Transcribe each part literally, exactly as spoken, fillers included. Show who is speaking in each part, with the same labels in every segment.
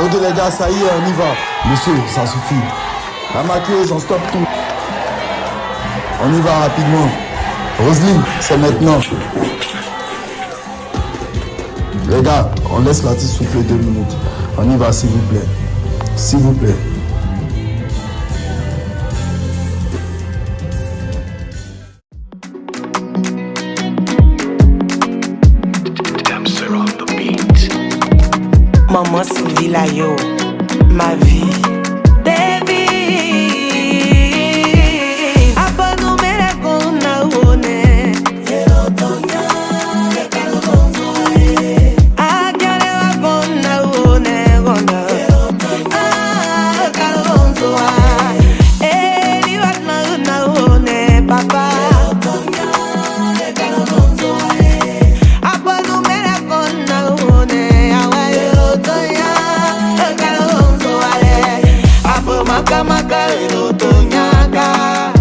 Speaker 1: Ok les gars, ça y est, on y va. Monsieur, ça suffit. La maquilleuse, on stoppe tout. On y va rapidement. Roselyne, c'est maintenant. Les gars, on laisse l'artiste souffler deux minutes. On y va, s'il vous plaît. S'il vous plaît.
Speaker 2: Maman Sylvie Layo, ma vie. Baby, abano mera kona one. Yero tonya, ekalo konzoe. Agyare wa kona one kona. Yero tonya, ekalo konzoe. Eri wa na na one papa. Yero tonya, ekalo konzoe. Abano mera kona one. Maka maka erotonyaga,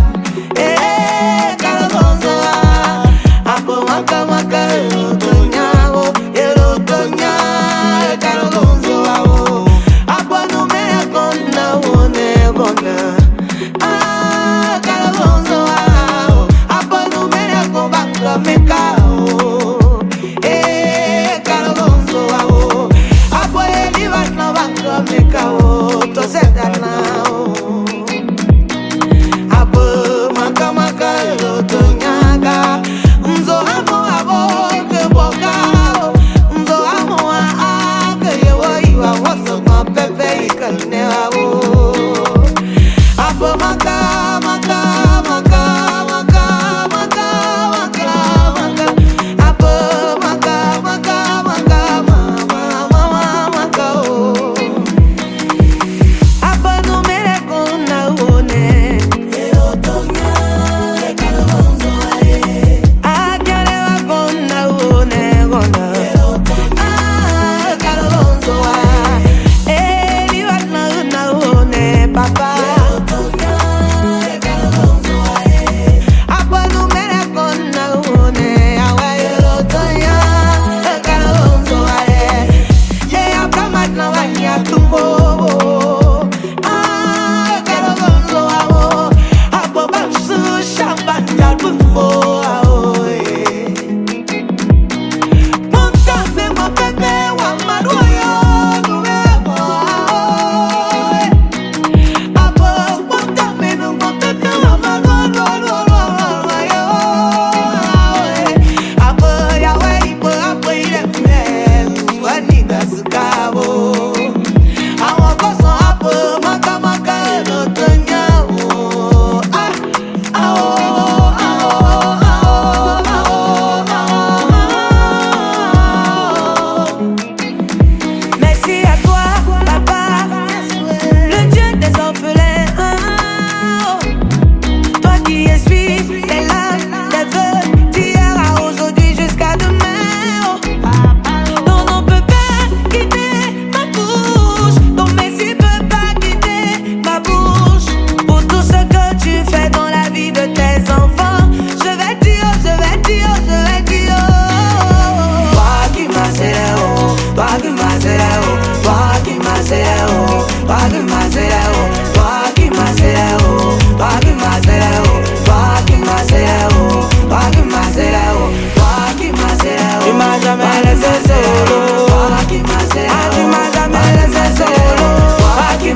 Speaker 2: eh kalonzoa. Apo maka maka erotonyago, erotonya kalonzoa o. Apo numera kona one kona, ah kalonzoa. Apo numera kobanga meka o, eh kalonzoa o. Apo eliva no banga meka o, to se dana.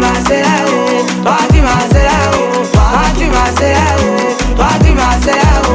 Speaker 3: Fatima Serao, Fatima Serao, Fatima Serao.